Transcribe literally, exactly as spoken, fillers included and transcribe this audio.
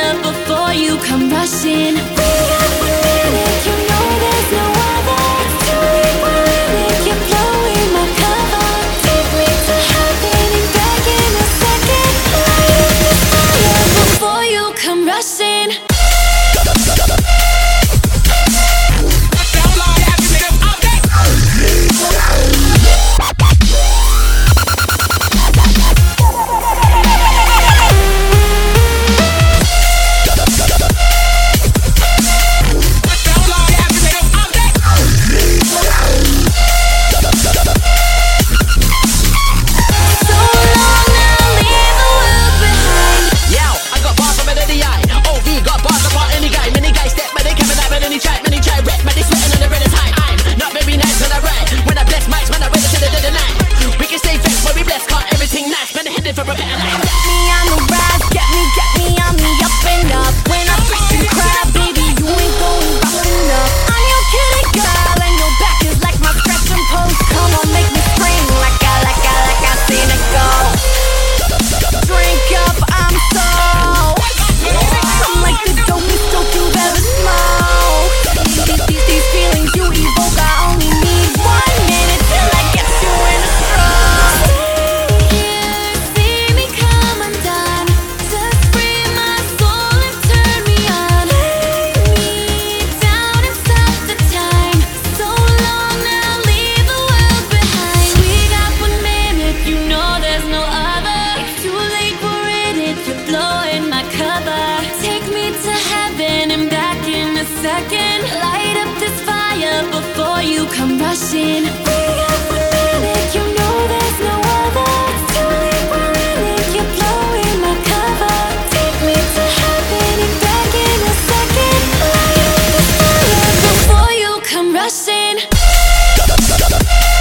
fire before you come rushing. We got one minute, you know there's no other. It's too late, we're in it, you're blowing my cover. Take me to heaven and back in a second. Light up the fire before you come rushing. Second, light up this fire before you come rushing. We got one minute, you know there's no other. It's too late, we're in it, you're blowing my cover. Take me to heaven and back in a second. Light up this fire before you come rushing.